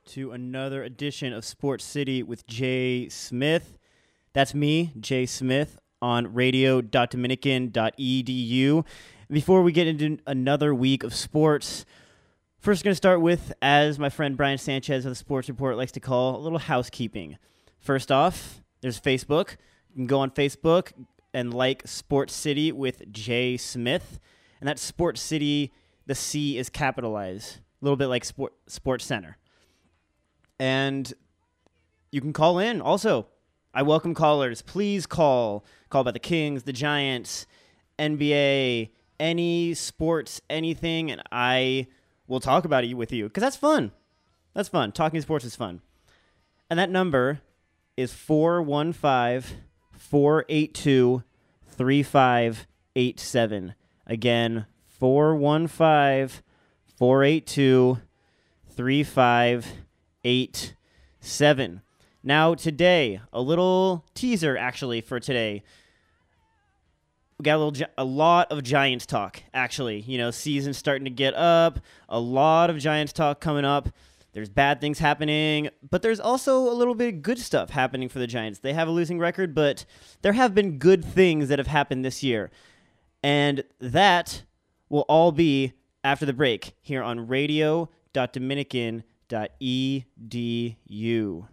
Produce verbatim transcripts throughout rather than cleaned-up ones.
to another edition of Sports City with Jay Smith. That's me, Jay Smith, on radio dot dominican dot e d u. Before we get into another week of sports, first going to start with, as my friend Brian Sanchez of the Sports Report likes to call, a little housekeeping. First off, there's Facebook. You can go on Facebook and like Sports City with Jay Smith. And that's Sports City, the C is capitalized. A little bit like Sport Sports Center. And you can call in also. I welcome callers. Please call. Call about the Kings, the Giants, N B A, any sports, anything, and I will talk about it with you because that's fun. That's fun. Talking sports is fun. And that number is four one five, four eight two, three five eight seven. Again, four one five, four eight two, three five eight seven. Now, today, a little teaser, actually, for today. We got a little, a lot of Giants talk, actually. You know, season's starting to get up. A lot of Giants talk coming up. There's bad things happening, but there's also a little bit of good stuff happening for the Giants. They have a losing record, but there have been good things that have happened this year. And that will all be after the break here on radio dot dominican dot e d u.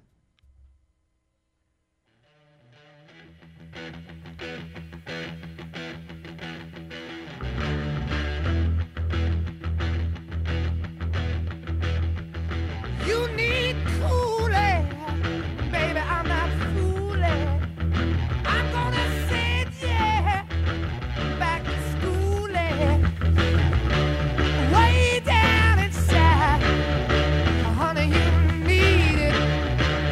You need cooling, baby, I'm not fooling. I'm gonna send you back to schooling. Way down inside, honey, you need it.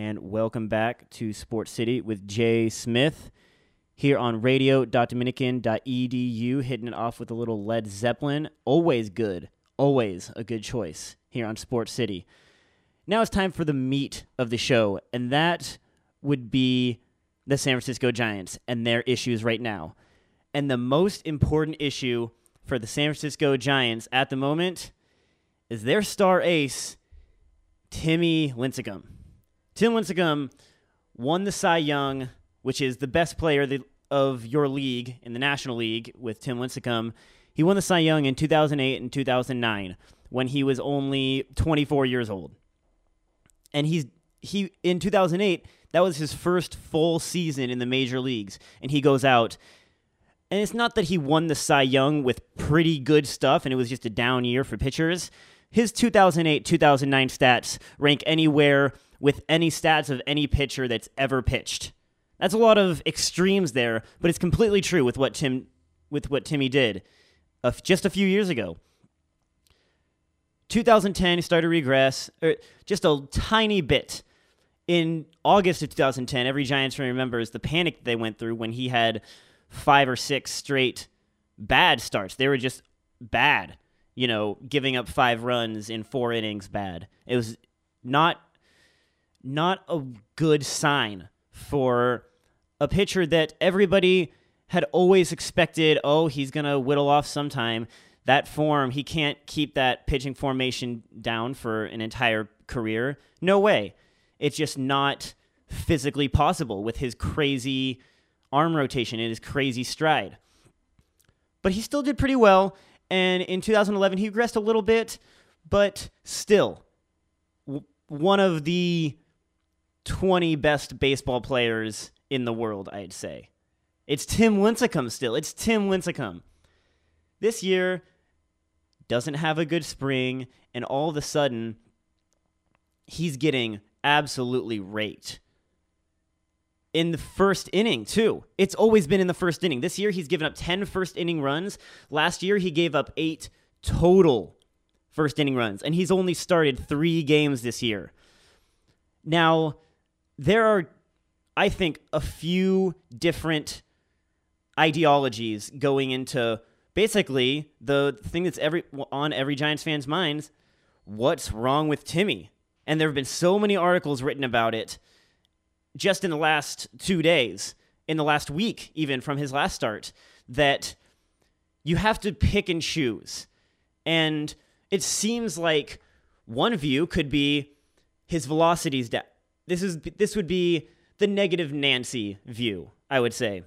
and welcome back to Sports City with Jay Smith here on radio dot dominican dot e d u, hitting it off with a little Led Zeppelin. Always good, always a good choice here on Sports City. Now it's time for the meat of the show, and that would be the San Francisco Giants and their issues right now. And the most important issue for the San Francisco Giants at the moment is their star ace, Timmy Lincecum. Tim Lincecum won the Cy Young, which is the best player of your league in the National League with Tim Lincecum. He won the Cy Young in two thousand eight and two thousand nine when he was only twenty-four years old. And he's he in two thousand eight, that was his first full season in the major leagues, and he goes out. And it's not that he won the Cy Young with pretty good stuff and it was just a down year for pitchers. His two thousand eight two thousand nine stats rank anywhere with any stats of any pitcher that's ever pitched. That's a lot of extremes there, but it's completely true with what Tim, with what Timmy did uh, just a few years ago. two thousand ten, he started to regress, er, just a tiny bit. In August of two thousand ten, every Giants fan remembers the panic that they went through when he had five or six straight bad starts. They were just bad, you know, giving up five runs in four innings bad. It was not not a good sign for a pitcher that everybody had always expected, oh, he's going to whittle off sometime. That form, he can't keep that pitching formation down for an entire career. No way. It's just not physically possible with his crazy arm rotation and his crazy stride. But he still did pretty well, and in two thousand eleven, he regressed a little bit, but still, w- one of the twenty best baseball players in the world, I'd say. It's Tim Lincecum still. It's Tim Lincecum. This year doesn't have a good spring, and all of a sudden, he's getting absolutely raked. In the first inning, too. It's always been in the first inning. This year, he's given up ten first inning runs. Last year, he gave up eight total first inning runs, and he's only started three games this year. Now, there are, I think, a few different ideologies going into basically the thing that's every on every Giants fan's minds. What's wrong with Timmy? And there have been so many articles written about it just in the last two days, in the last week, even from his last start, that you have to pick and choose. And it seems like one view could be his velocity's down. This is this would be the negative Nancy view, I would say.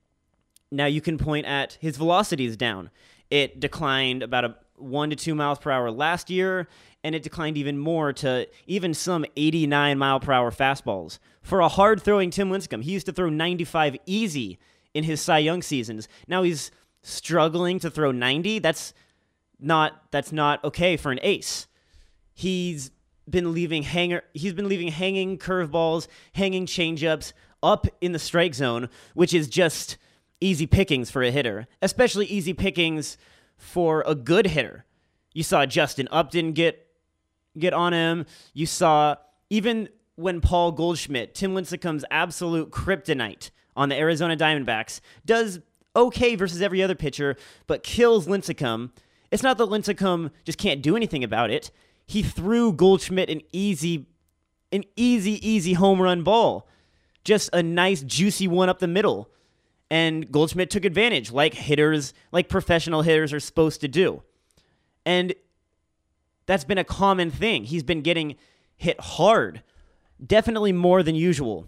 Now you can point at his velocity is down. It declined about a one to two miles per hour last year, and it declined even more to even some eighty-nine mile per hour fastballs. For a hard-throwing Tim Lincecum, he used to throw ninety-five easy in his Cy Young seasons. Now he's struggling to throw ninety. That's not that's not okay for an ace. He's been leaving hanger. He's been leaving hanging curveballs, hanging changeups up in the strike zone, which is just easy pickings for a hitter, especially easy pickings for a good hitter. You saw Justin Upton get get on him. You saw even when Paul Goldschmidt, Tim Lincecum's absolute kryptonite on the Arizona Diamondbacks, does okay versus every other pitcher, but kills Lincecum. It's not that Lincecum just can't do anything about it. He threw Goldschmidt an easy, an easy, easy home run ball. Just a nice, juicy one up the middle. And Goldschmidt took advantage, like hitters, like professional hitters are supposed to do. And that's been a common thing. He's been getting hit hard, definitely more than usual.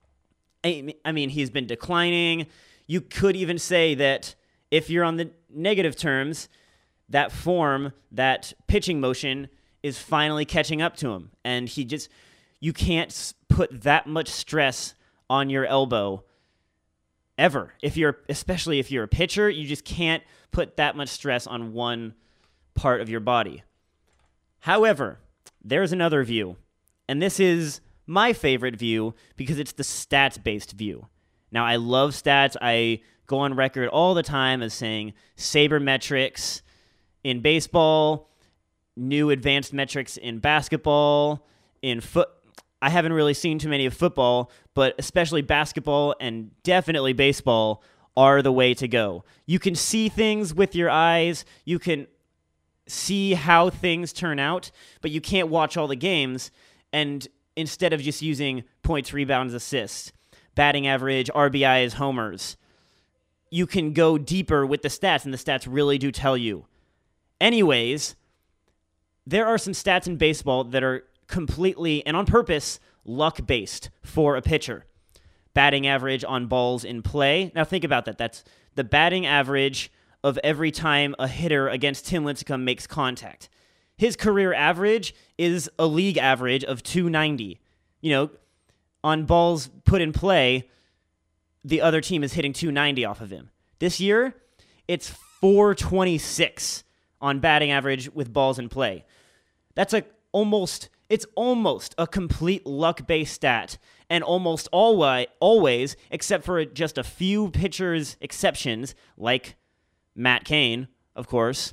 I mean, he's been declining. You could even say that if you're on the negative terms, that form, that pitching motion is finally catching up to him. And he just, you can't put that much stress on your elbow ever. If you're, especially if you're a pitcher, you just can't put that much stress on one part of your body. However, there's another view, and this is my favorite view because it's the stats-based view. Now, I love stats. I go on record all the time as saying sabermetrics in baseball, new advanced metrics in basketball, in foot, I haven't really seen too many of football, but especially basketball and definitely baseball are the way to go. You can see things with your eyes. You can see how things turn out, but you can't watch all the games. And instead of just using points, rebounds, assists, batting average, R B Is, homers, you can go deeper with the stats, and the stats really do tell you. Anyways, there are some stats in baseball that are completely and on purpose luck-based for a pitcher. Batting average on balls in play. Now think about that. That's the batting average of every time a hitter against Tim Lincecum makes contact. His career average is a league average of two ninety. You know, on balls put in play, the other team is hitting two ninety off of him. This year, it's four twenty-six on batting average with balls in play. That's a almost, it's almost a complete luck-based stat, and almost always, always, except for just a few pitchers' exceptions, like Matt Cain, of course,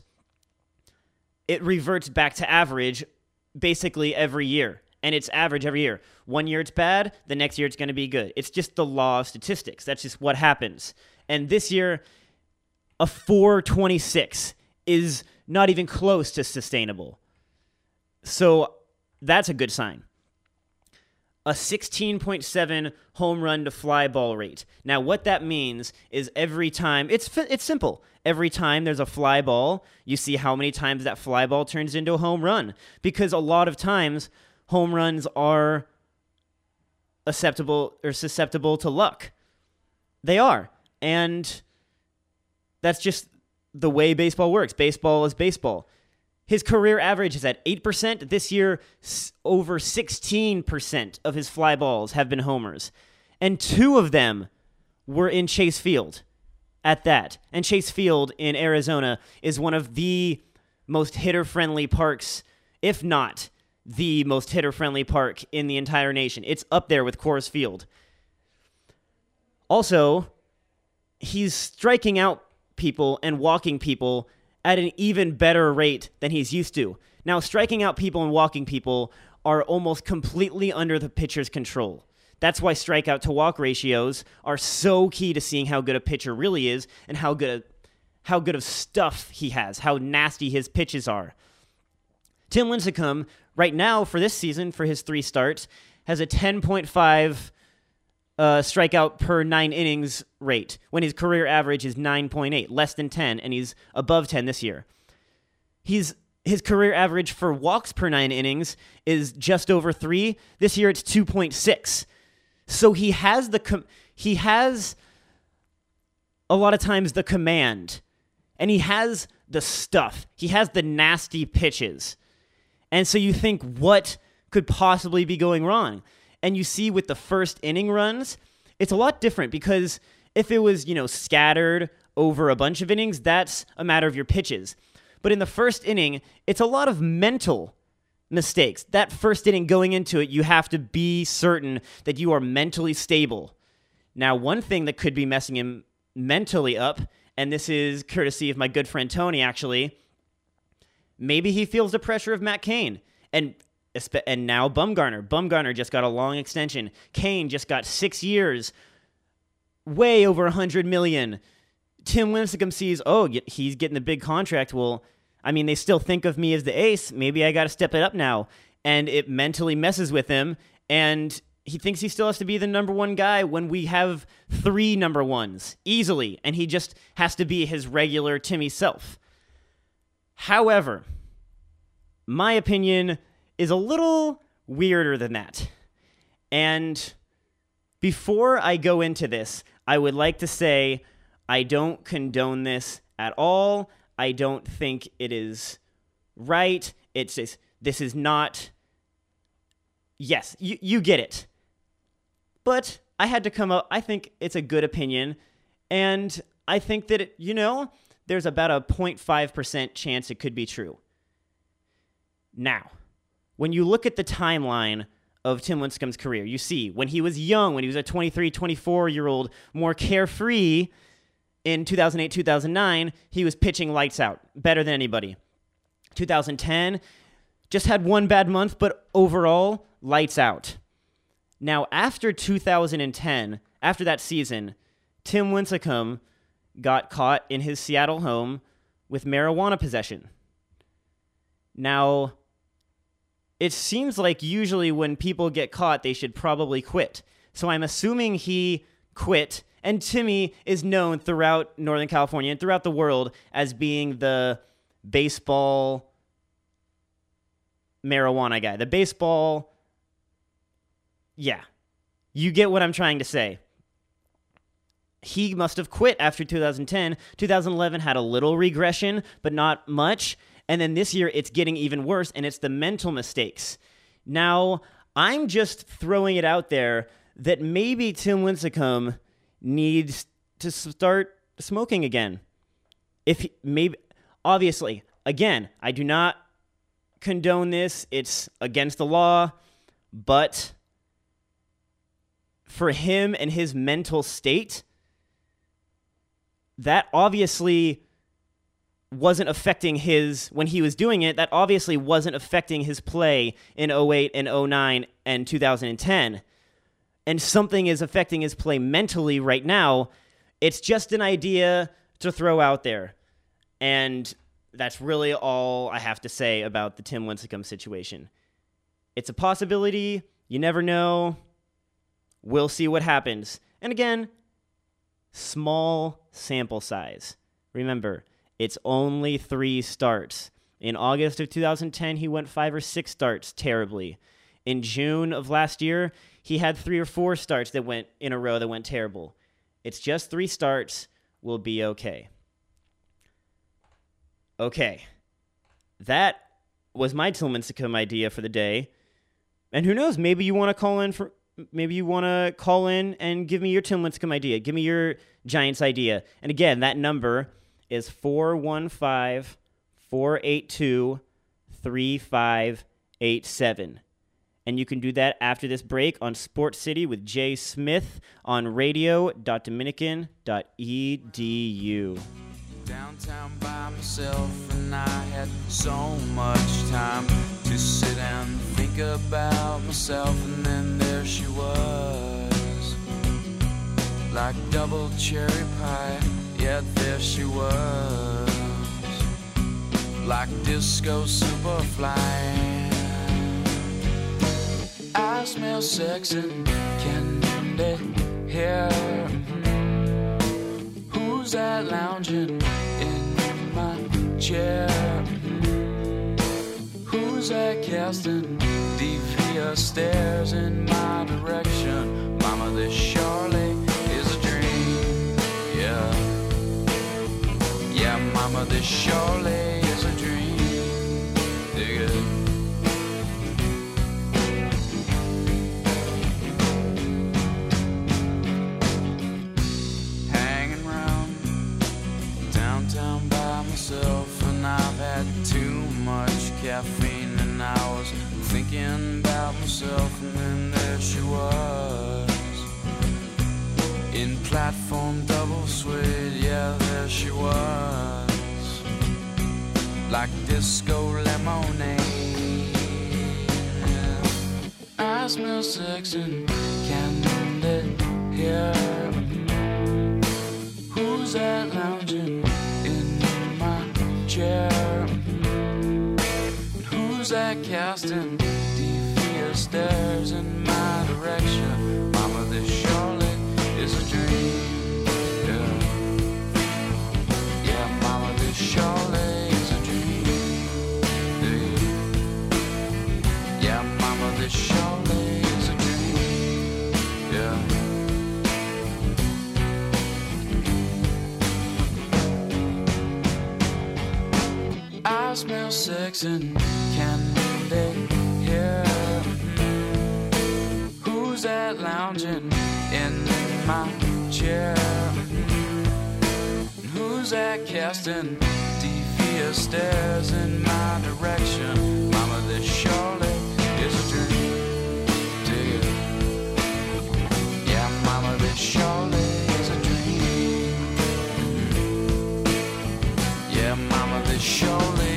it reverts back to average basically every year. And it's average every year. One year it's bad, the next year it's going to be good. It's just the law of statistics. That's just what happens. And this year, a four twenty-six is not even close to sustainable. So that's a good sign. A sixteen point seven home run to fly ball rate. Now, what that means is every time, it's it's simple. Every time there's a fly ball, you see how many times that fly ball turns into a home run. Because a lot of times, home runs are acceptable or susceptible to luck. They are. And that's just the way baseball works. Baseball is baseball. His career average is at eight percent. This year, over sixteen percent of his fly balls have been homers. And two of them were in Chase Field at that. And Chase Field in Arizona is one of the most hitter-friendly parks, if not the most hitter-friendly park in the entire nation. It's up there with Coors Field. Also, he's striking out people and walking people at an even better rate than he's used to. Now, striking out people and walking people are almost completely under the pitcher's control. That's why strikeout to walk ratios are so key to seeing how good a pitcher really is and how good, how good of stuff he has, how nasty his pitches are. Tim Lincecum, right now for this season, for his three starts, has a ten point five uh, strikeout per nine innings rate, when his career average is nine point eight, less than ten, and he's above ten this year. He's his career average for walks per nine innings is just over three. This year it's two point six. So he has the com- he has a lot of times the command, and he has the stuff. He has the nasty pitches. And so you think, what could possibly be going wrong? And you see with the first inning runs, it's a lot different, because if it was, you know, scattered over a bunch of innings, that's a matter of your pitches. But in the first inning, it's a lot of mental mistakes. That first inning going into it, you have to be certain that you are mentally stable. Now, one thing that could be messing him mentally up, and this is courtesy of my good friend Tony, actually, maybe he feels the pressure of Matt Cain. And and now Bumgarner. Bumgarner just got a long extension. Cain just got six years, way over one hundred million dollars. Tim Lincecum sees, oh, he's getting the big contract. Well, I mean, they still think of me as the ace. Maybe I got to step it up now. And it mentally messes with him. And he thinks he still has to be the number one guy when we have three number ones easily. And he just has to be his regular Timmy self. However, my opinion is a little weirder than that. And before I go into this, I would like to say I don't condone this at all. I don't think it is right. It's just, this is not... Yes, you, you get it. But I had to come up... I think it's a good opinion. And I think that, it, you know, there's about a zero point five percent chance it could be true. Now, when you look at the timeline of Tim Lincecum's career, you see when he was young, when he was a twenty-three, twenty-four-year-old, more carefree in two thousand eight, two thousand nine, he was pitching lights out, better than anybody. two thousand ten, just had one bad month, but overall, lights out. Now, after two thousand ten, after that season, Tim Lincecum got caught in his Seattle home with marijuana possession. Now, it seems like usually when people get caught, they should probably quit. So I'm assuming he quit, and Timmy is known throughout Northern California and throughout the world as being the baseball marijuana guy. The baseball... Yeah. You get what I'm trying to say. He must have quit after two thousand ten. two thousand eleven had a little regression, but not much. And then this year, it's getting even worse, and it's the mental mistakes. Now, I'm just throwing it out there that maybe Tim Lincecum needs to start smoking again. If he, maybe, obviously, again, I do not condone this. It's against the law, but for him and his mental state, that obviously wasn't affecting his, when he was doing it, that obviously wasn't affecting his play in oh eight and oh nine and two thousand ten. And something is affecting his play mentally right now. It's just an idea to throw out there. And that's really all I have to say about the Tim Lincecum situation. It's a possibility. You never know. We'll see what happens. And again, small sample size. Remember, it's only three starts. In August of two thousand ten, he went five or six starts terribly. In June of last year, he had three or four starts that went in a row that went terrible. It's just three starts. We'll be okay. Okay. That was my Tim Lincecum idea for the day. And who knows, maybe you want to call in for maybe you want to call in and give me your Tim Lincecum idea. Give me your Giants idea. And again, that number is four one five, four eight two, three five eight seven. And you can do that after this break on Sports City with Jay Smith on radio dot dominican dot e d u. Downtown by myself, and I had so much time to sit and think about myself, and then there she was, like double cherry pie, yeah, there she was, like disco superfly. I smell sex and candy here. Who's that lounging in my chair? Who's that casting devious stares in my direction? Mama, this surely is a dream. Yeah, yeah, mama, this surely is a dream. Dig it. And I've had too much caffeine, and I was thinking about myself, and then there she was, in platform double suede, yeah, there she was, like disco lemonade. I smell sex and candy here. Who's that lounging chair? Who's that casting devious stares in my direction? Mama, this surely is a dream. Yeah, yeah, mama, this surely is a dream. Yeah, yeah, mama, this surely is a dream. Yeah. I smell sex and candy here. Who's that lounging in my chair? Who's that casting devious stares in my direction? Mama, this surely is a dream. Dig it. Yeah, mama, this surely is a dream. Yeah, mama, this surely.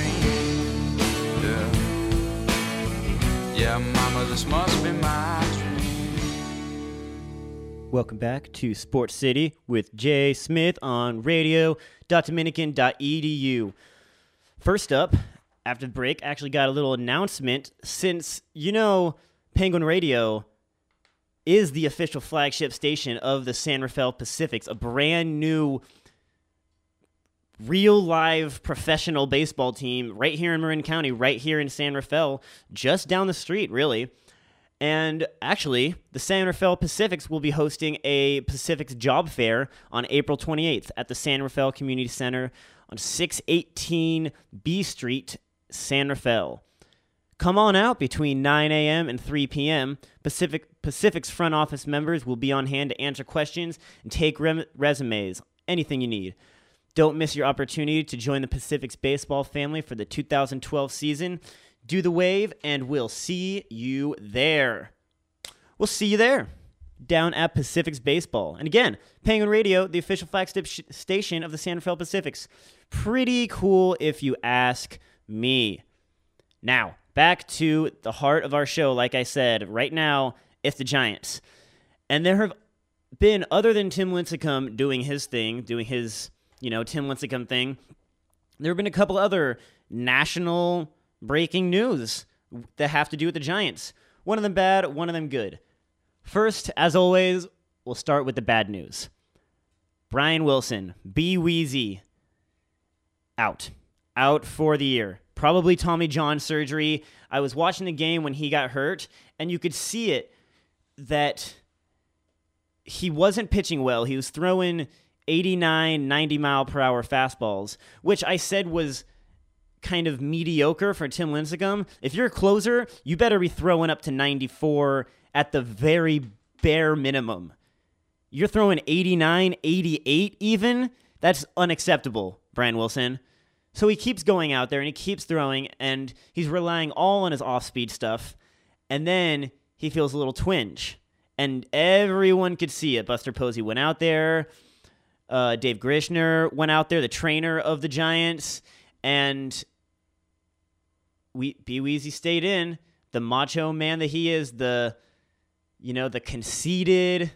Yeah, mama, this must be my dream. Welcome back to Sports City with Jay Smith on radio dot dominican dot e d u. First up, after the break, I actually got a little announcement since, you know, Penguin Radio is the official flagship station of the San Rafael Pacifics, a brand new real live professional baseball team right here in Marin County, right here in San Rafael, just down the street, really. And actually, the San Rafael Pacifics will be hosting a Pacifics Job Fair on April twenty-eighth at the San Rafael Community Center on six eighteen B Street, San Rafael. Come on out between nine a.m. and three p.m. Pacific Pacific's front office members will be on hand to answer questions and take rem- resumes, anything you need. Don't miss your opportunity to join the Pacific's baseball family for the two thousand twelve season. Do the wave, and we'll see you there. We'll see you there, down at Pacific's Baseball. And again, Penguin Radio, the official flagship sh- station of the San Rafael Pacifics. Pretty cool if you ask me. Now, back to the heart of our show. Like I said, right now, it's the Giants. And there have been, other than Tim Lincecum doing his thing, doing his, you know, Tim Lincecum thing, there have been a couple other national breaking news that have to do with the Giants. One of them bad, one of them good. First, as always, we'll start with the bad news. Brian Wilson, B-Weezy, out. Out for the year. Probably Tommy John surgery. I was watching the game when he got hurt, and you could see it that he wasn't pitching well. He was throwing eighty-nine, ninety mile per hour fastballs, which I said was kind of mediocre for Tim Lincecum. If you're a closer, you better be throwing up to ninety-four at the very bare minimum. You're throwing eighty-nine, eighty-eight even? That's unacceptable, Brian Wilson. So he keeps going out there and he keeps throwing, and he's relying all on his off-speed stuff, and then he feels a little twinge. And everyone could see it. Buster Posey went out there. Uh, Dave Grishner went out there, the trainer of the Giants, and we B-Weezy stayed in. The macho man that he is, the, you know, the conceited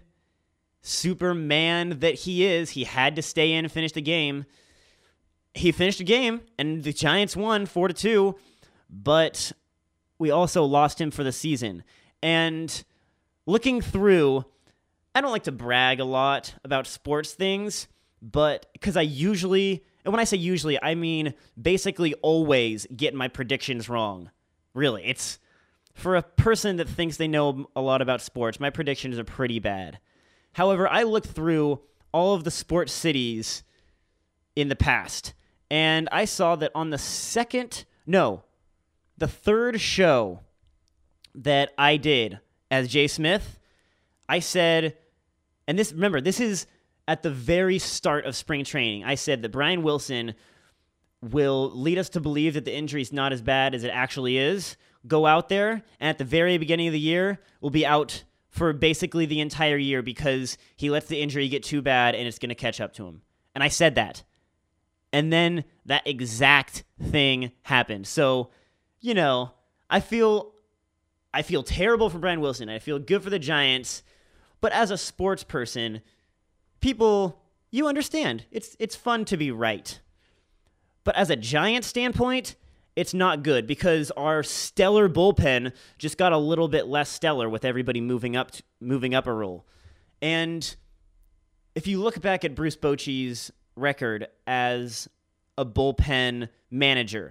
Superman that he is, he had to stay in and finish the game. He finished the game, and the Giants won four to two, but we also lost him for the season. And looking through, I don't like to brag a lot about sports things, but because I usually, and when I say usually, I mean basically always get my predictions wrong. Really, it's for a person that thinks they know a lot about sports, my predictions are pretty bad. However, I looked through all of the sports cities in the past, and I saw that on the second, no, the third show that I did as Jay Smith, I said, and this, remember, this is at the very start of spring training. I said that Brian Wilson will lead us to believe that the injury is not as bad as it actually is. Go out there, and at the very beginning of the year, will be out for basically the entire year because he lets the injury get too bad and it's going to catch up to him. And I said that. And then that exact thing happened. So, you know, I feel I feel terrible for Brian Wilson. I feel good for the Giants. But as a sports person, people, you understand. It's it's fun to be right. But as a Giants standpoint, it's not good because our stellar bullpen just got a little bit less stellar with everybody moving up to, moving up a role. And if you look back at Bruce Bochy's record as a bullpen manager,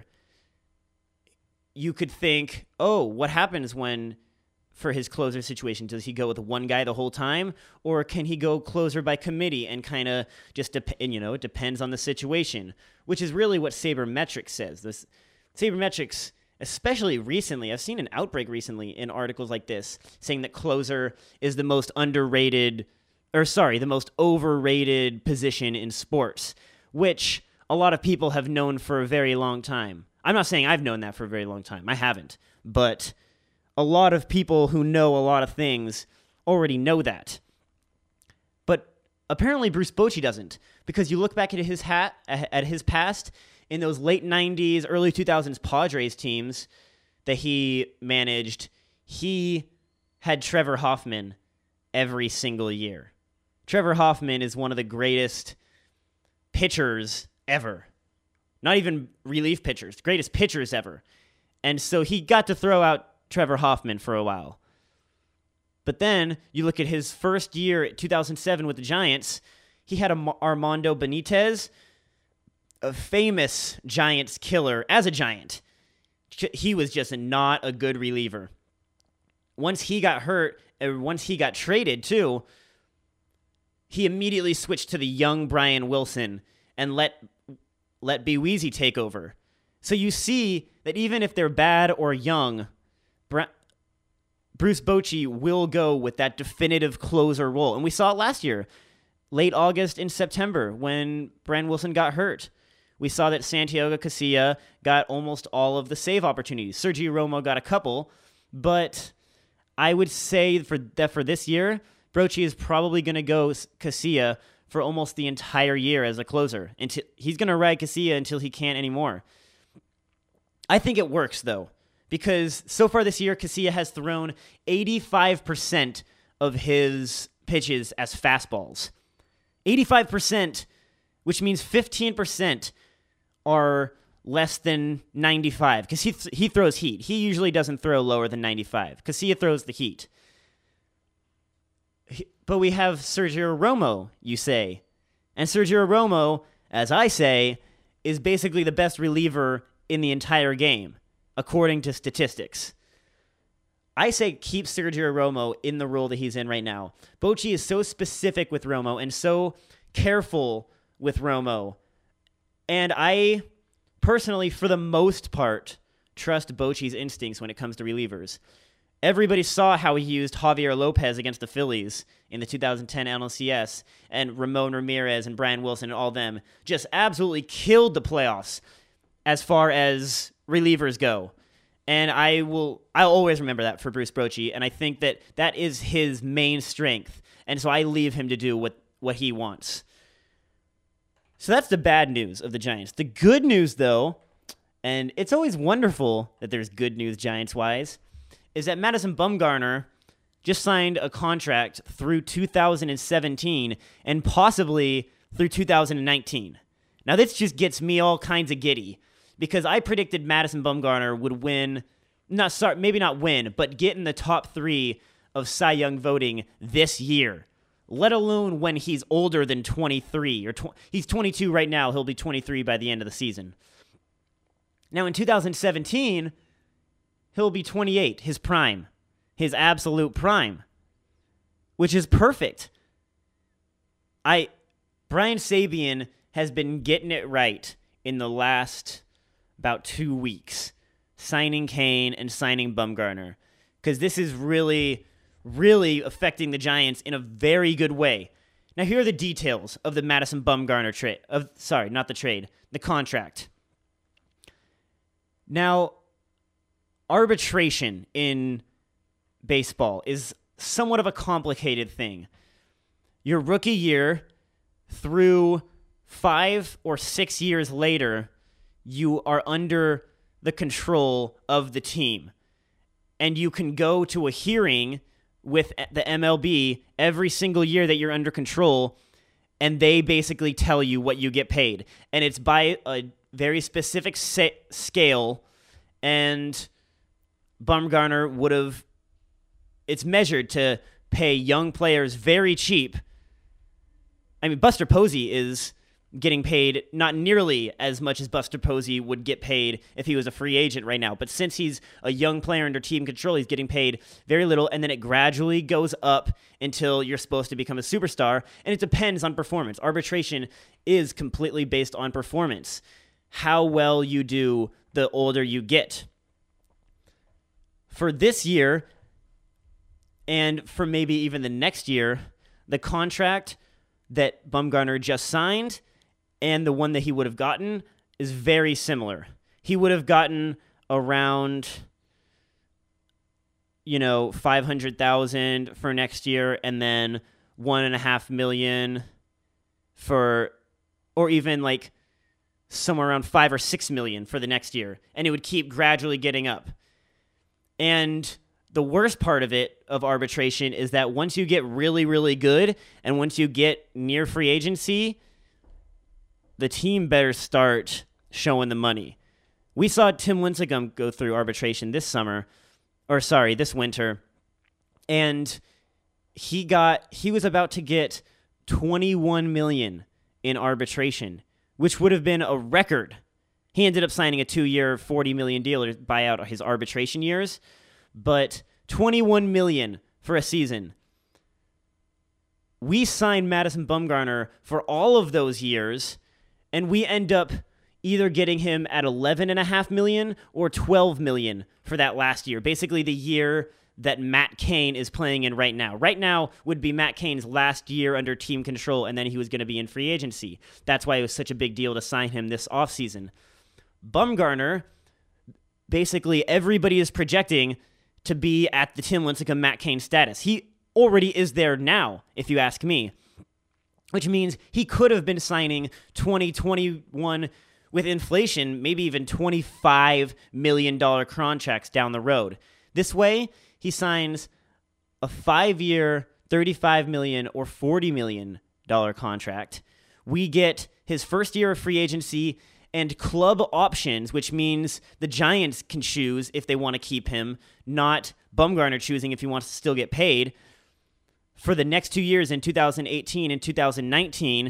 you could think, oh, what happens when, for his closer situation, does he go with one guy the whole time, or can he go closer by committee and kind of just, dep- and, you know, it depends on the situation, which is really what Sabermetrics says. This Sabermetrics, especially recently, I've seen an outbreak recently in articles like this saying that closer is the most underrated, or sorry, the most overrated position in sports, which a lot of people have known for a very long time. I'm not saying I've known that for a very long time. I haven't. But a lot of people who know a lot of things already know that. But apparently Bruce Bochy doesn't, because you look back at his hat at his past in those late nineties, early two thousands Padres teams that he managed, he had Trevor Hoffman every single year. Trevor Hoffman is one of the greatest pitchers ever. Not even relief pitchers, greatest pitchers ever. And so he got to throw out Trevor Hoffman for a while. But then you look at his first year, two thousand seven, with the Giants. He had a Armando Benitez, a famous Giants killer as a Giant. He was just not a good reliever. Once he got hurt, or once he got traded too, he immediately switched to the young Brian Wilson and let let B. Weezy take over. So you see that even if they're bad or young, Bra- Bruce Bochy will go with that definitive closer role. And we saw it last year, late August and September, when Brian Wilson got hurt. We saw that Santiago Casilla got almost all of the save opportunities. Sergio Romo got a couple, but I would say for that for this year, Bochy is probably going to go Casilla for almost the entire year as a closer. Until he's going to ride Casilla until he can't anymore. I think it works, though, because so far this year, Casilla has thrown eighty-five percent of his pitches as fastballs. eighty-five percent, which means fifteen percent are less than ninety-five, because he th- he throws heat. He usually doesn't throw lower than ninety-five. Casilla throws the heat. He, but we have Sergio Romo, you say. And Sergio Romo, as I say, is basically the best reliever in the entire game, according to statistics. I say keep Sergio Romo in the role that he's in right now. Bochy is so specific with Romo and so careful with Romo. And I personally, for the most part, trust Bochy's instincts when it comes to relievers. Everybody saw how he used Javier Lopez against the Phillies in the two thousand ten N L C S, and Ramon Ramirez and Brian Wilson and all them just absolutely killed the playoffs as far as relievers go. And I will, I'll always remember that for Bruce Bochy, and I think that that is his main strength. And so I leave him to do what, what he wants. So that's the bad news of the Giants. The good news, though, and it's always wonderful that there's good news Giants-wise, is that Madison Bumgarner just signed a contract through two thousand seventeen and possibly through two thousand nineteen. Now, this just gets me all kinds of giddy, because I predicted Madison Bumgarner would win, not sorry, maybe not win, but get in the top three of Cy Young voting this year, let alone when he's older than twenty-three. or tw- He's twenty-two right now. He'll be twenty-three by the end of the season. Now, in two thousand seventeen, he'll be twenty-eight, his prime, his absolute prime, which is perfect. I, Brian Sabean has been getting it right in the last about two weeks, signing Kane and signing Bumgarner, because this is really, really affecting the Giants in a very good way. Now, here are the details of the Madison Bumgarner trade. Of sorry, not the trade, the contract. Now, arbitration in baseball is somewhat of a complicated thing. Your rookie year through five or six years later, you are under the control of the team. And you can go to a hearing with the M L B every single year that you're under control, and they basically tell you what you get paid. And it's by a very specific sa- scale, and Bumgarner would have, it's measured to pay young players very cheap. I mean, Buster Posey is getting paid not nearly as much as Buster Posey would get paid if he was a free agent right now. But since he's a young player under team control, he's getting paid very little, and then it gradually goes up until you're supposed to become a superstar, and it depends on performance. Arbitration is completely based on performance. How well you do the older you get. For this year, and for maybe even the next year, the contract that Bumgarner just signed and the one that he would have gotten is very similar. He would have gotten around, you know, five hundred thousand dollars for next year, and then one and a half million for, or even like somewhere around five or six million for the next year, and it would keep gradually getting up. And the worst part of it, of arbitration, is that once you get really, really good and once you get near free agency, the team better start showing the money. We saw Tim Lincecum go through arbitration this summer, or sorry, this winter, and he got he was about to get twenty-one million dollars in arbitration, which would have been a record. He ended up signing a two-year, forty million dollars deal to buy out his arbitration years, but twenty-one million dollars for a season. We signed Madison Bumgarner for all of those years, and we end up either getting him at eleven point five million dollars or twelve million dollars for that last year, basically the year that Matt Cain is playing in right now. Right now would be Matt Cain's last year under team control, and then he was going to be in free agency. That's why it was such a big deal to sign him this offseason. Bumgarner, basically everybody is projecting to be at the Tim Lincecum, Matt Cain status. He already is there now, if you ask me, which means he could have been signing twenty twenty-one with inflation, maybe even twenty-five million dollars contracts down the road. This way, he signs a five-year, thirty-five million dollars or forty million dollars contract. We get his first year of free agency and club options, which means the Giants can choose if they want to keep him, not Bumgarner choosing if he wants to still get paid, for the next two years in two thousand eighteen and two thousand nineteen.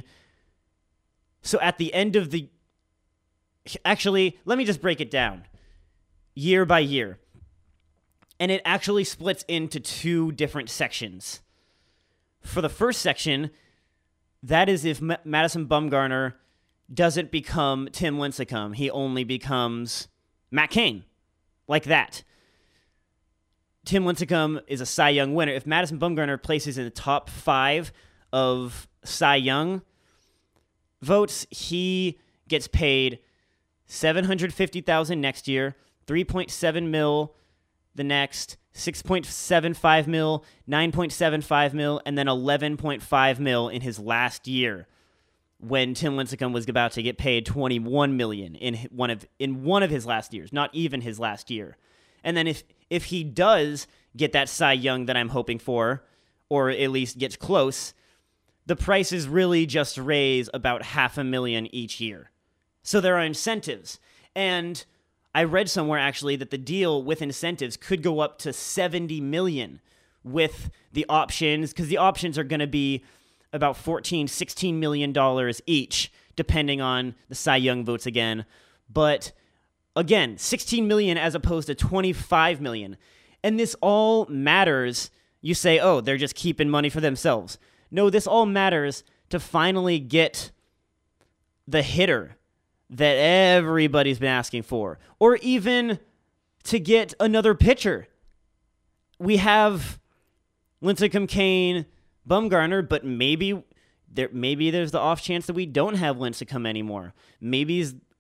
So at the end of the... Actually, let me just break it down year by year. And it actually splits into two different sections. For the first section, that is if M- Madison Bumgarner doesn't become Tim Lincecum. He only becomes Matt Cain. Like that. Tim Lincecum is a Cy Young winner. If Madison Bumgarner places in the top five of Cy Young votes, he gets paid seven hundred fifty thousand dollars next year, three point seven mil the next, six point seven five mil, nine point seven five mil, and then eleven point five mil in his last year, when Tim Lincecum was about to get paid twenty-one million dollars in one of in one of his last years, not even his last year. And then if if he does get that Cy Young that I'm hoping for, or at least gets close, the prices really just raise about half a million each year. So there are incentives. And I read somewhere actually that the deal with incentives could go up to seventy million dollars with the options, because the options are going to be about fourteen, sixteen million dollars each, depending on the Cy Young votes again. But again, sixteen million dollars as opposed to twenty-five million dollars. And this all matters. You say, oh, they're just keeping money for themselves. No, this all matters to finally get the hitter that everybody's been asking for, or even to get another pitcher. We have Lincecum, Cain, Bumgarner, but maybe there maybe there's the off chance that we don't have Lincecum anymore. Maybe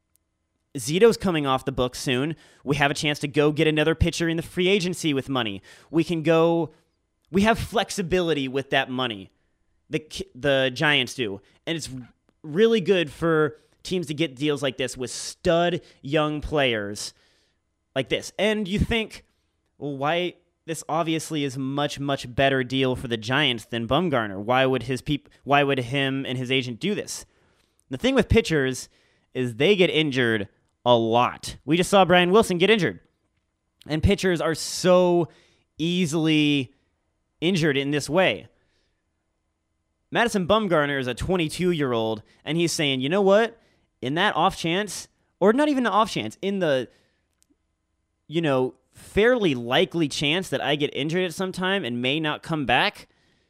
Zito's coming off the books soon. We have a chance to go get another pitcher in the free agency with money. We can go. We have flexibility with that money. The the Giants do, and it's really good for teams to get deals like this with stud young players like this. And you think, well, why? This obviously is much, much better deal for the Giants than Bumgarner. Why would his peop- Why would him and his agent do this? The thing with pitchers is they get injured a lot. We just saw Brian Wilson get injured. And pitchers are so easily injured in this way. Madison Bumgarner is a twenty-two-year-old, and he's saying, you know what? In that off chance, or not even the off chance, in the, you know, fairly likely chance that I get injured at some time and may not come back,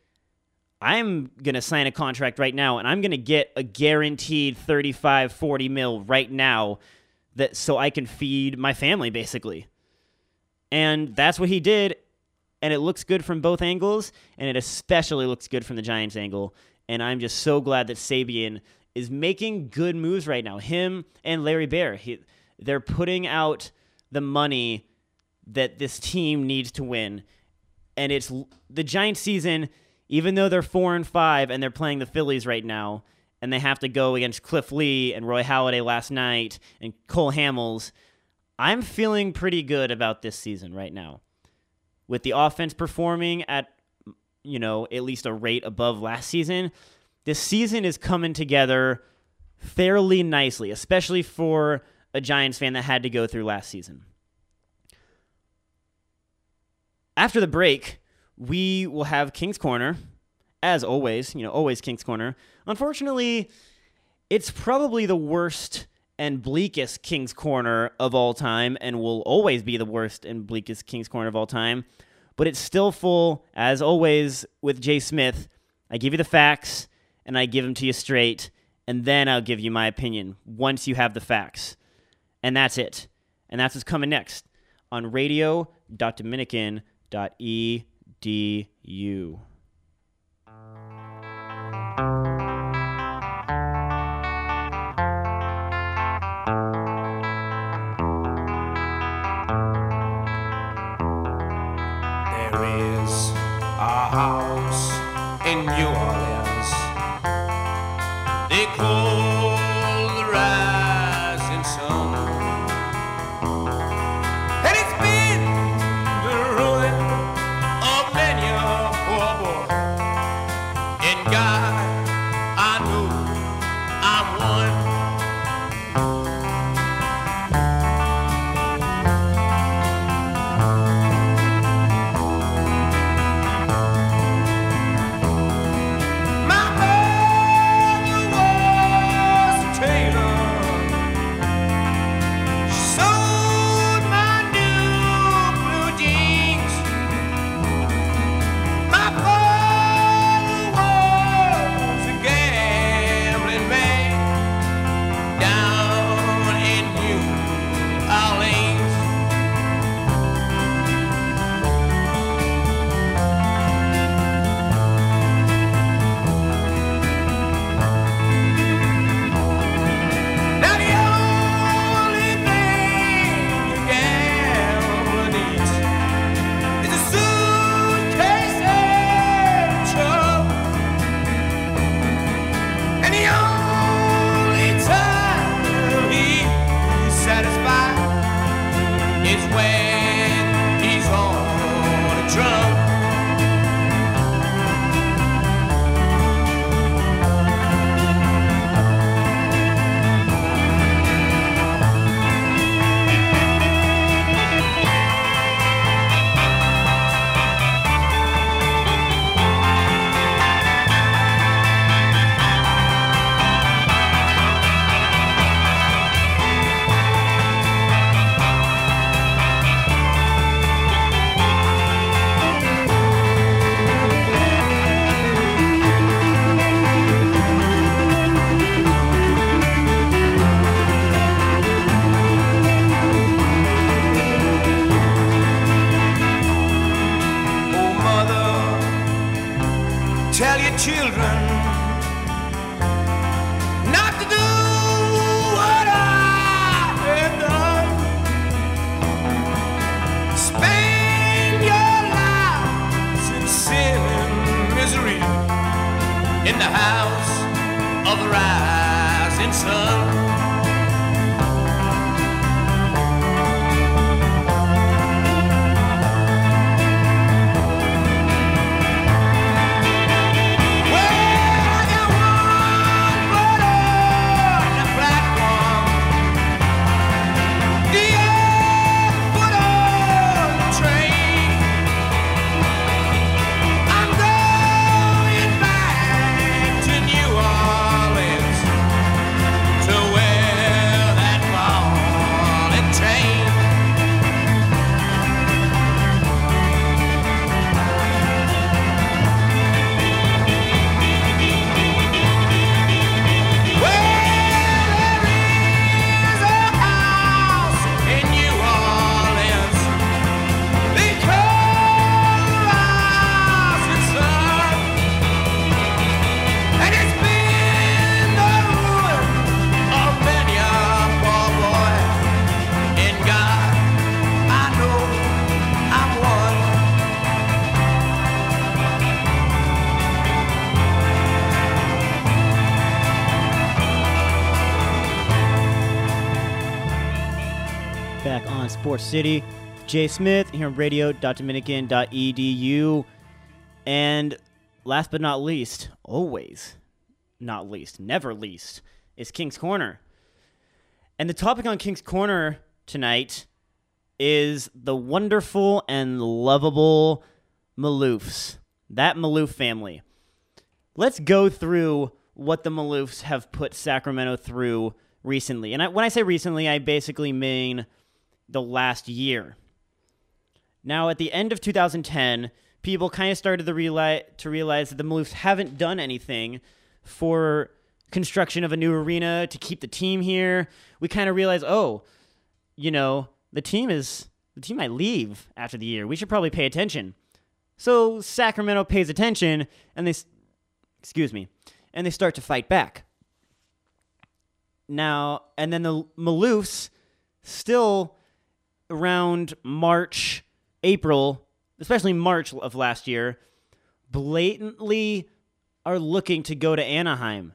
I'm going to sign a contract right now, and I'm going to get a guaranteed thirty-five, forty mil right now, that so I can feed my family, basically. And that's what he did, and it looks good from both angles, and it especially looks good from the Giants' angle. And I'm just so glad that Sabean is making good moves right now. Him and Larry Baer, he, they're putting out the money that this team needs to win. And it's the Giants season, even though they're four and five and they're playing the Phillies right now, and they have to go against Cliff Lee and Roy Halladay last night and Cole Hamels, I'm feeling pretty good about this season right now. with the offense performing at, you know, at least a rate above last season, this season is coming together fairly nicely, especially for a Giants fan that had to go through last season. After the break, we will have King's Corner, as always, you know, always King's Corner. Unfortunately, it's probably the worst and bleakest King's Corner of all time, and will always be the worst and bleakest King's Corner of all time. But it's still full, as always, with Jay Smith. I give you the facts, and I give them to you straight, and then I'll give you my opinion once you have the facts. And that's it. And that's what's coming next on radio dot dominican dot e d u. House in New Orleans they call the rising sun, and it's been the ruin of many a poor boy. In God I know I'm one. Tell your children not to do what I have done. Spend your lives in sin and misery in the house of the rising sun. Sports City Jay Smith here on radio dot dominican dot e d u. And last but not least, always not least, never least, is King's Corner. And the topic on King's Corner tonight is the wonderful and lovable Maloofs. That Maloof family. Let's go through what the Maloofs have put Sacramento through recently. And I, when I say recently, I basically mean the last year. Now, at the end of two thousand ten, people kind of started to realize, to realize that the Maloofs haven't done anything for construction of a new arena to keep the team here. We kind of realized, oh, you know, the team is the team might leave after the year. We should probably pay attention. So Sacramento pays attention, and they, excuse me, and they start to fight back. Now, and then the Maloofs still around March, April, especially March of last year, blatantly are looking to go to Anaheim.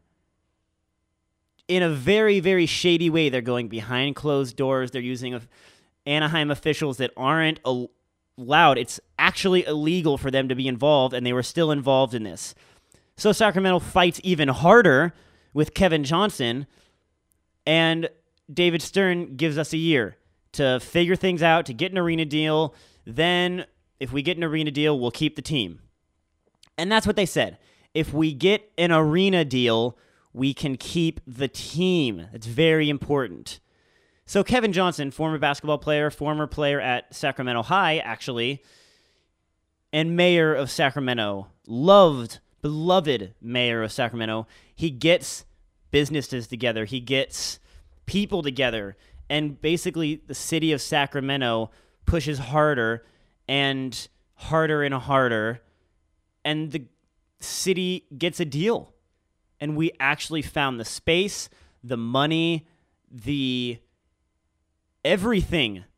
In a very, very shady way. They're going behind closed doors. They're using Anaheim officials that aren't allowed. It's actually illegal for them to be involved, and they were still involved in this. So Sacramento fights even harder with Kevin Johnson, and David Stern gives us a year to figure things out, to get an arena deal. Then, if we get an arena deal, we'll keep the team. And that's what they said. If we get an arena deal, we can keep the team. It's very important. So Kevin Johnson, former basketball player, former player at Sacramento High, actually, and mayor of Sacramento, loved, beloved mayor of Sacramento, he gets businesses together. He gets people together. And basically, the city of Sacramento pushes harder and harder and harder, and the city gets a deal. And we actually found the space, the money, the everything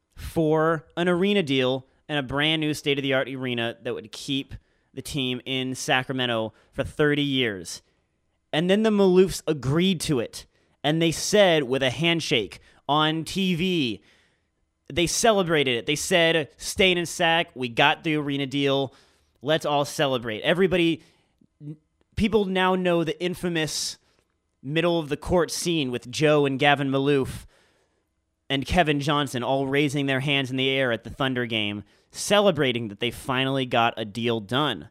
for an arena deal and a brand new state-of-the-art arena that would keep the team in Sacramento for thirty years. And then the Maloofs agreed to it. And they said with a handshake on T V, they celebrated it. They said, staying in Sac, we got the arena deal. Let's all celebrate. Everybody, people now know the infamous middle of the court scene with Joe and Gavin Maloof and Kevin Johnson all raising their hands in the air at the Thunder game, celebrating that they finally got a deal done.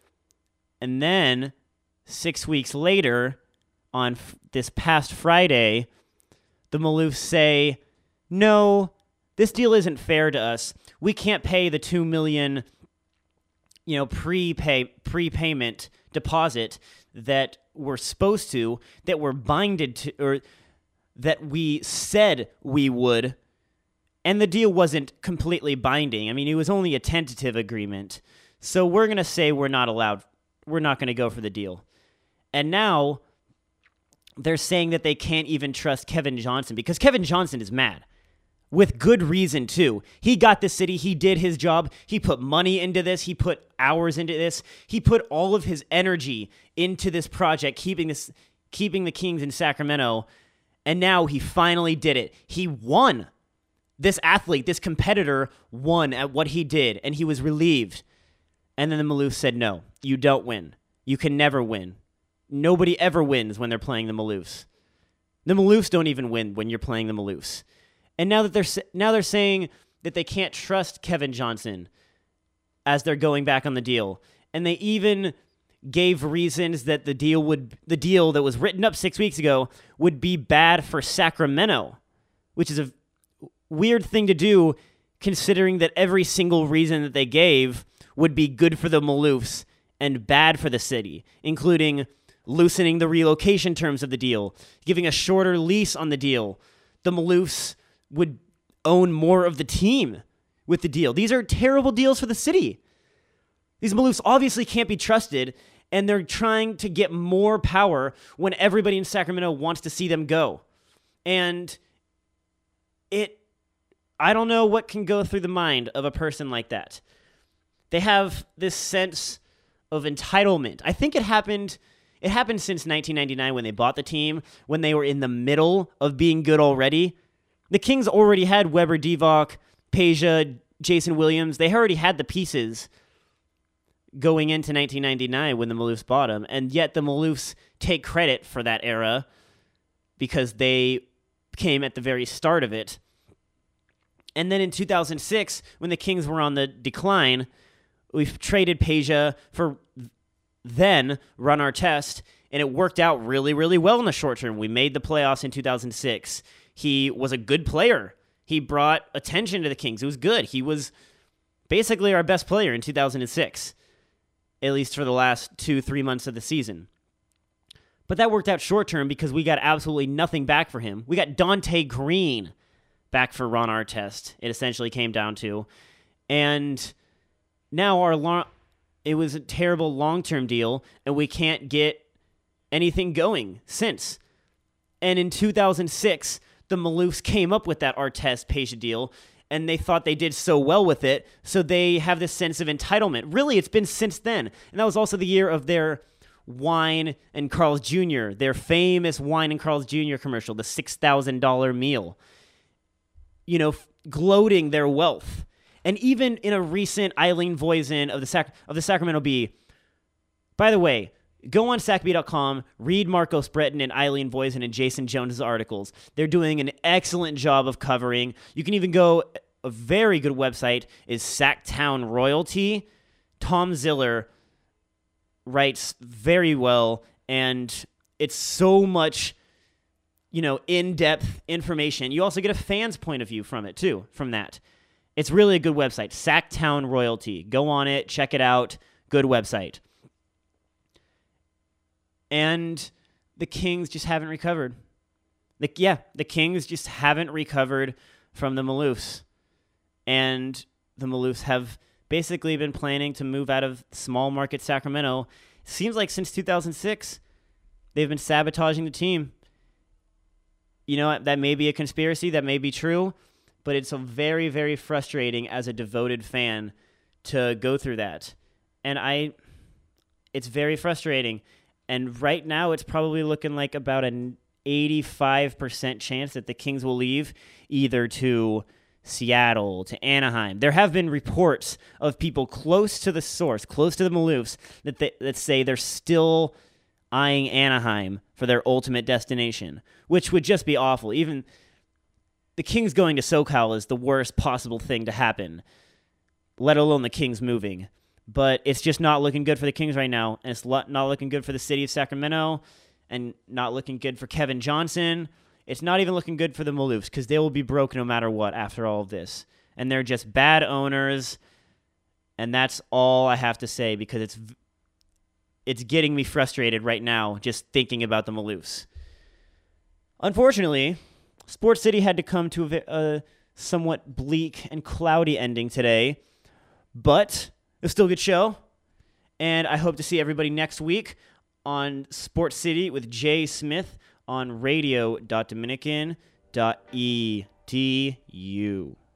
And then, six weeks later, on f- this past Friday, the Maloofs say, no, this deal isn't fair to us. We can't pay the two million dollars, you know, prepay prepayment deposit that we're supposed to, that we're binded to, or that we said we would. And the deal wasn't completely binding. I mean, it was only a tentative agreement. So we're going to say we're not allowed. We're not going to go for the deal. And now they're saying that they can't even trust Kevin Johnson because Kevin Johnson is mad. With good reason, too. He got the city. He did his job. He put money into this. He put hours into this. He put all of his energy into this project, keeping this, keeping the Kings in Sacramento. And now he finally did it. He won. This athlete, this competitor, won at what he did, and he was relieved. And then the Maloofs said, no, you don't win. You can never win. Nobody ever wins when they're playing the Maloofs. The Maloofs don't even win when you're playing the Maloofs. And now that they're now they're saying that they can't trust Kevin Johnson as they're going back on the deal, and they even gave reasons that the deal would the deal that was written up six weeks ago would be bad for Sacramento, which is a weird thing to do, considering that every single reason that they gave would be good for the Maloofs and bad for the city, including loosening the relocation terms of the deal, giving a shorter lease on the deal. The Maloofs would own more of the team with the deal. These are terrible deals for the city. These Maloofs obviously can't be trusted, and they're trying to get more power when everybody in Sacramento wants to see them go. And it, I don't know what can go through the mind of a person like that. They have this sense of entitlement. I think it happened it happened since nineteen ninety-nine when they bought the team, when they were in the middle of being good already. The Kings already had Weber Divock, Peja, Jason Williams, they already had the pieces going into nineteen ninety-nine when the Maloofs bought him, and yet the Maloofs take credit for that era because they came at the very start of it. And then in two thousand six, when the Kings were on the decline, we've traded Peja for then Ron Artest, and it worked out really, really well in the short term. We made the playoffs in two thousand six. He was a good player. He brought attention to the Kings. It was good. He was basically our best player in two thousand six, at least for the last two, three months of the season. But that worked out short term because we got absolutely nothing back for him. We got Dante Green back for Ron Artest, it essentially came down to. And now our long, it was a terrible long-term deal, and we can't get anything going since. And in two thousand six, the Maloofs came up with that Artest-Peja deal, and they thought they did so well with it, so they have this sense of entitlement. Really, it's been since then. And that was also the year of their Wine and Carl's Junior, their famous Wine and Carl's Junior commercial, the six thousand dollars meal. You know, f- gloating their wealth. And even in a recent Eileen Voisin of the Sac- of the Sacramento Bee, by the way, go on sac bee dot com, read Marcos Breton and Eileen Voisin and Jason Jones' articles. They're doing an excellent job of covering. You can even go, a very good website is Sacktown Royalty. Tom Ziller writes very well, and it's so much, you know, in-depth information. You also get a fan's point of view from it, too, from that. It's really a good website, Sacktown Royalty. Go on it, check it out. Good website. And the Kings just haven't recovered. The, yeah, the Kings just haven't recovered from the Maloofs. And the Maloofs have basically been planning to move out of small market Sacramento. It seems like since two thousand six, they've been sabotaging the team. You know, that may be a conspiracy, that may be true, but it's a very, very frustrating as a devoted fan to go through that. And I, it's very frustrating. And right now, it's probably looking like about an eighty-five percent chance that the Kings will leave either to Seattle, to Anaheim. There have been reports of people close to the source, close to the Maloofs, that, they, that say they're still eyeing Anaheim for their ultimate destination, which would just be awful. Even the Kings going to SoCal is the worst possible thing to happen, let alone the Kings moving. But it's just not looking good for the Kings right now, and it's not looking good for the city of Sacramento, and not looking good for Kevin Johnson. It's not even looking good for the Maloofs, because they will be broke no matter what after all of this. And they're just bad owners, and that's all I have to say, because it's it's getting me frustrated right now just thinking about the Maloofs. Unfortunately, Sports City had to come to a, a somewhat bleak and cloudy ending today, but it was still a good show, and I hope to see everybody next week on Sports City with Jay Smith on radio dot dominican dot e d u.